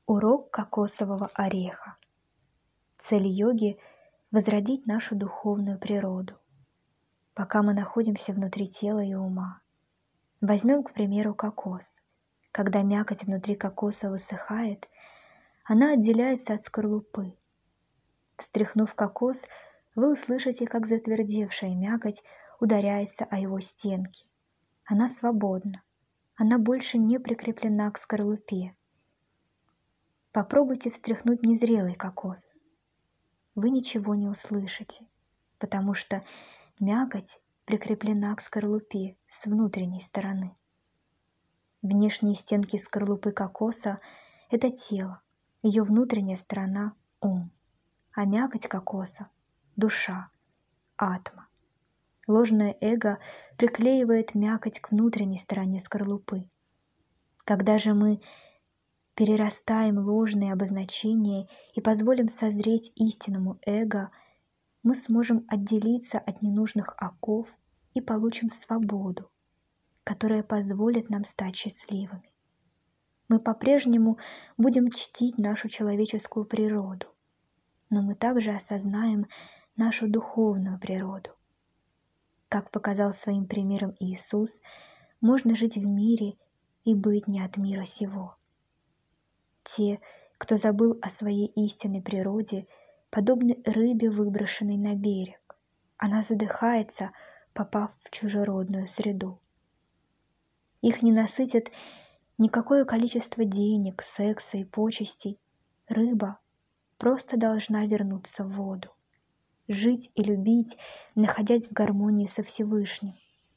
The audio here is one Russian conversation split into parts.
Урок кокосового ореха. Цель йоги — возродить нашу духовную природу, пока мы находимся внутри тела и ума. Возьмем, к примеру, кокос. Когда мякоть внутри кокоса высыхает, она отделяется от скорлупы. Встряхнув кокос, вы услышите, как затвердевшая мякоть ударяется о его стенки. Она свободна, она больше не прикреплена к скорлупе. Попробуйте встряхнуть незрелый кокос. Вы ничего не услышите, потому что мякоть прикреплена к скорлупе с внутренней стороны. Внешние стенки скорлупы кокоса — это тело, ее внутренняя сторона — ум, а мякоть кокоса — душа, атма. Ложное эго приклеивает мякоть к внутренней стороне скорлупы. Когда же мы перерастаем ложные обозначения и позволим созреть истинному эго, мы сможем отделиться от ненужных оков и получим свободу, которая позволит нам стать счастливыми. Мы по-прежнему будем чтить нашу человеческую природу, но мы также осознаем нашу духовную природу. Как показал своим примером Иисус, можно жить в мире и быть не от мира сего. Те, кто забыл о своей истинной природе, подобны рыбе, выброшенной на берег. Она задыхается, попав в чужеродную среду. Их не насытит никакое количество денег, секса и почестей. Рыба просто должна вернуться в воду, жить и любить, находясь в гармонии со Всевышним.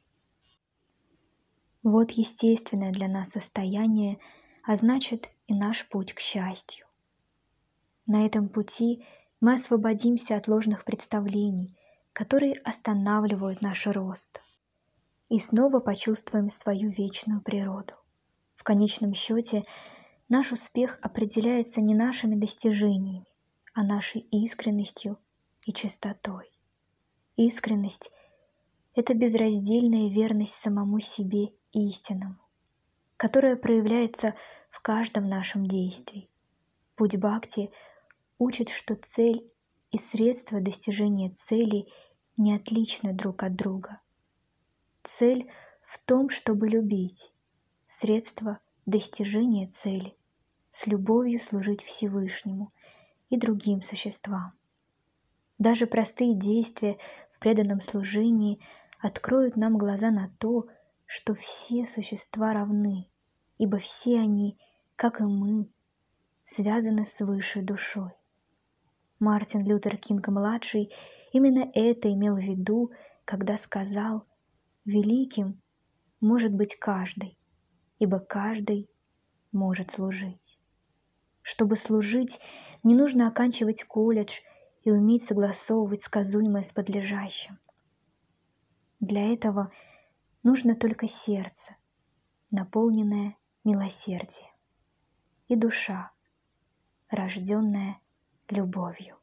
Вот естественное для нас состояние, а значит и наш путь к счастью. На этом пути мы освободимся от ложных представлений, которые останавливают наш рост, и снова почувствуем свою вечную природу. В конечном счете, наш успех определяется не нашими достижениями, а нашей искренностью и чистотой. Искренность — это безраздельная верность самому себе истинному, которая проявляется в каждом нашем действии. Путь Бхакти учит, что цель и средства достижения цели не отличны друг от друга. Цель в том, чтобы любить, средство достижения цели — с любовью служить Всевышнему и другим существам. Даже простые действия в преданном служении откроют нам глаза на то, что все существа равны, ибо все они, как и мы, связаны с высшей душой. Мартин Лютер Кинг-младший именно это имел в виду, когда сказал: «Великим может быть каждый, ибо каждый может служить». Чтобы служить, не нужно оканчивать колледж и уметь согласовывать сказуемое с подлежащим. Для этого нужно только сердце, наполненное милосердием, и душа, рожденная любовью.